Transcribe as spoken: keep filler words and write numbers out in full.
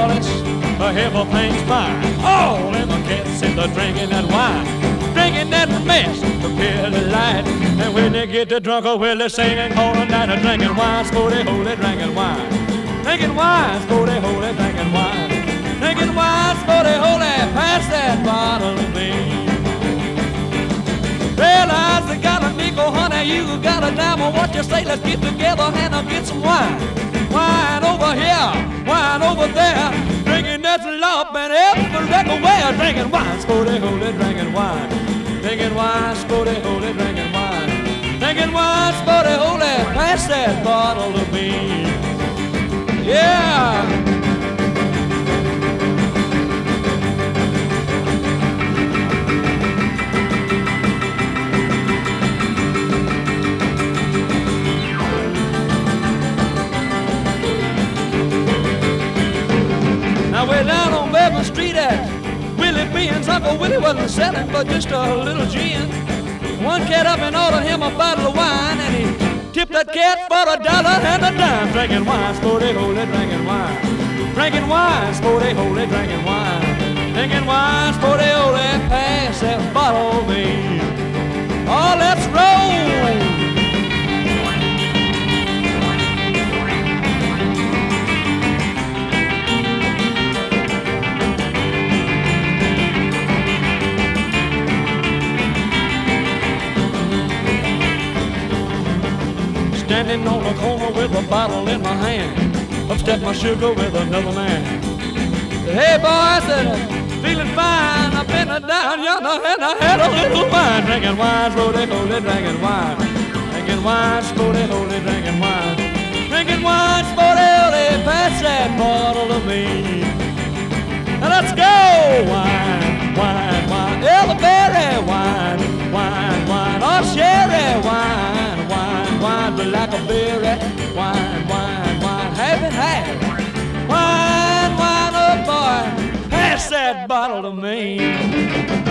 Lawless, a heavy thing's fine. All them cats sit there drinking that wine, drinking that mess, prepare the light. And when they get to drunk, oh, well, they're singing all night, a drinking wine, sporty, holy, drinking wine. Drinking wine, sporty, holy, drinking wine. Drinking wine, sporty, holy, pass that bottle to me. Realize they got a nickel, honey, you got a dime. What you say, let's get together and I'll get some wine. Wine over here, wine over there. Drinking that's lump and every record where. Drinking wine, sporty, holy, drinking wine. Drinking wine, sporty, holy, drinking wine. Drinking wine, sporty, holy, pass that bottle to me. Yeah. Now we're down on Beverly Street at Willie Bean's. Uncle Willie wasn't selling but just a little gin. One cat up and ordered him a bottle of wine, and he tipped that cat for a dollar and a dime. Drinking wine, sporty, holy, drinking wine. Drinking wine, sporty, holy, drinking wine. Drinking wine, sporty, holy, pass that bottle to me. Oh, let's roll. Standing on the corner with a bottle in my hand, upstep my sugar with another man. Said, hey boy, I said, feeling fine. I've been down yonder and I had a little wine. Drinking wine, slowly, holy, drinking wine. Drinking wine, slowly, holy, drinking wine. Drinking wine, slowly, holy, pass that bottle to me. Now let's go! Wine, wine, wine, elderberry wine, wine, wine, oh sherry wine, wine, wine, blackberry wine, wine, wine, half and half. Wine, wine, oh boy, pass that bottle to me.